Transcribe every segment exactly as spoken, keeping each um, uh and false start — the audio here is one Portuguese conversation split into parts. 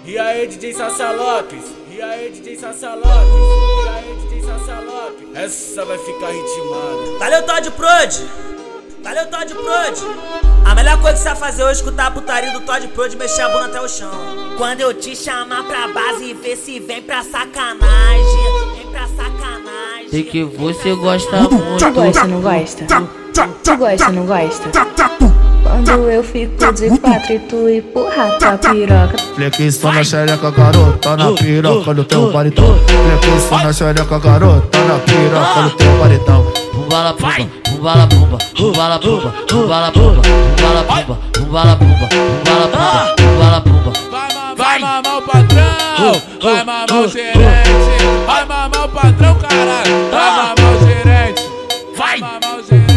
E aí, D J Sassa Lopes? E aí, D J Sassa Lopes? E aí, D J Sassa Lopes? Essa vai ficar ritmada. Valeu, Todd Prod! Valeu, Todd Prod! A melhor coisa que você vai fazer hoje é escutar a putaria do Todd Prod e mexer a bunda até o chão. Quando eu te chamar pra base e ver se vem pra sacanagem. Vem pra sacanagem. Sei que você gosta muito. Tu gosta, não gosta? Tu gosta, não gosta? Quando eu fico de quatro e tu empurra tua piroca. Flexão na xereca, garota, na piroca do teu baritão. Flexão na xereca, garota, na piroca do teu baritão. Bumbala pumba, bumbala pumba, bumbala pumba, bumbala pumba, bumbala pumba, bumbala pumba, bumbala pumba, bumbala pumba. Vai mamar o patrão, vai mamar o gerente, vai mamar o patrão, caralho, vai mamar o gerente, vai mamar o gerente.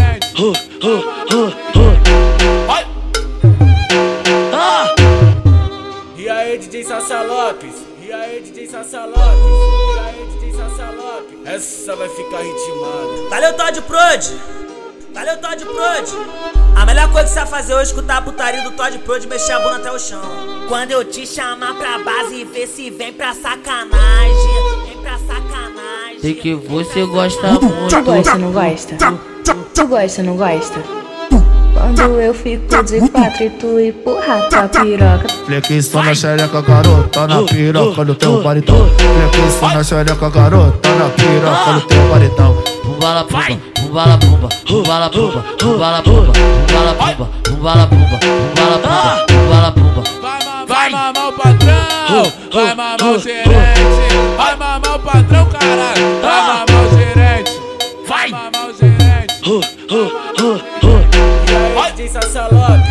E aí, D J Sassa Lopes? E aí, D J Sassa Lopes? E aí, D J Sassa Lopes? Essa vai ficar ritmada. Valeu, Todd Prod! Valeu, Todd Prod! A melhor coisa que você vai fazer hoje é escutar a putaria do Todd Prod e mexer a bunda até o chão. Quando eu te chamar pra base e ver se vem pra sacanagem. Vem pra sacanagem. Sei que você gosta muito. Tu gosta, não gosta? Tu gosta, não gosta? Quando eu fico de quatro e tu empurra tua piroca. Flexão na xereca, garota, na piroca do teu baritão. Flexão na xereca, garota, na piroca do teu baritão. Bumbala pumba, bumbala pumba, bumbala pumba, bumbala pumba, bumbala pumba, bumbala pumba, bumbala pumba, bumbala pumba. Vai mamar o patrão, vai mamar o gerente, vai mamar o patrão, caralho, vai mamar o gerente, vai mamar o gerente. E aí, D J Sassa Lopes?